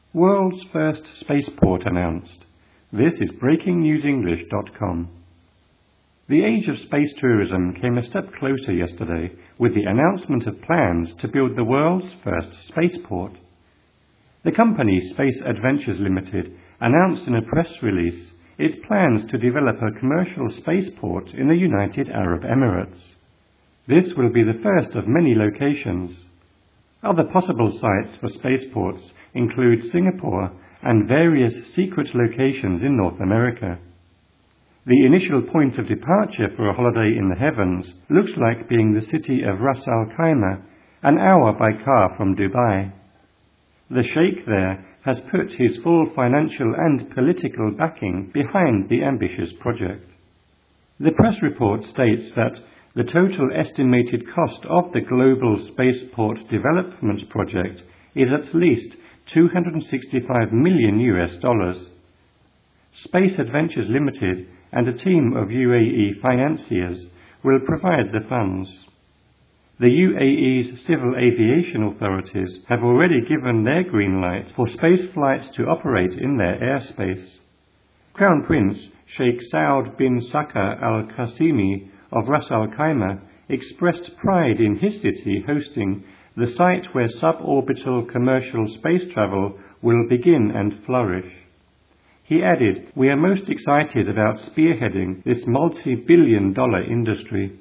World's first spaceport announced. This is BreakingNewsEnglish.com. The age of space tourism came a step closer yesterday with the announcement of plans to build the world's first spaceport. The company Space Adventures Limited announced in a press release its plans to develop a commercial spaceport in the United Arab Emirates. This will be the first of many locations. Other possible sites for spaceports include Singapore and various secret locations in North America. The initial point of departure for a holiday in the heavens looks like being the city of Ras Al Khaimah, an hour by car from Dubai. The Sheikh there has put his full financial and political backing behind the ambitious project. The press report states that the total estimated cost of the global spaceport development project is at least $265 million. Space Adventures Limited and a team of UAE financiers will provide the funds. The UAE's civil aviation authorities have already given their green light for space flights to operate in their airspace. Crown Prince Sheikh Saud bin Saker Al Qasimi of Ras Al Khaimah expressed pride in his city hosting the site where suborbital commercial space travel will begin and flourish. He added, "We are most excited about spearheading this multi-billion-dollar industry.